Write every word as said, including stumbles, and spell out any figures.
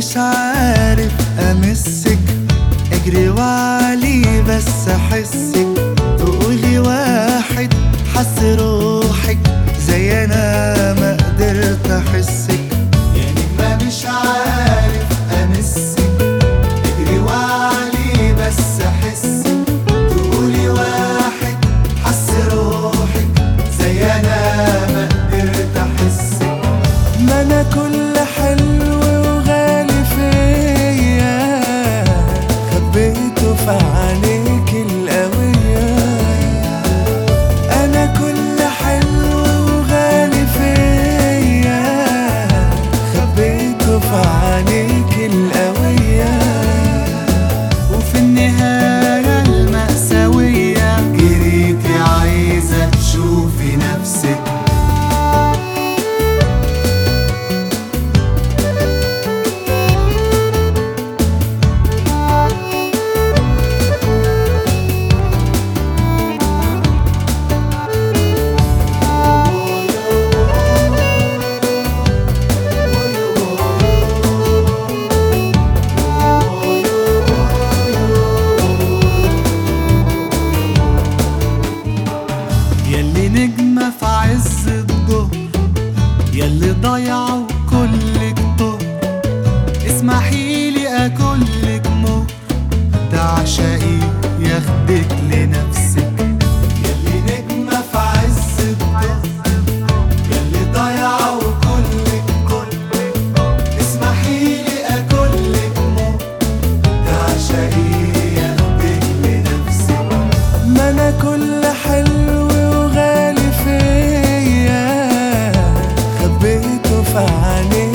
مش عارف امسك، اجري وعلي بس احسك، تقولي واحد حس روحك زي انا ما قدرت احسك. يا نجمة مش عارف امسك، اجري وعلي بس احسك، تقولي واحد حس روحك زي انا ما قدرت احسك. ما انا كل حلو وغالي فيا خبيته في عينيك القوية. انا كل حلو وغالي فيا خبيته في عينيك القوية. وفي النهاية المأساوية جريتي عايزة تشوفي نفسك. ياللي نجمة في عز الظهر، ياللي ضايعة وكلك طهر، اسمحيلي اكلك مهر، تعشقي ياخدك لنفسك. ياللي نجمة في عز الظهر، ياللي ضايعة وكلك طهر، اسمحيلي اكلك مهر، تعشقي ياخدك لنفسك. ما انا كل حلو وغالي فيا خبيته في عينيك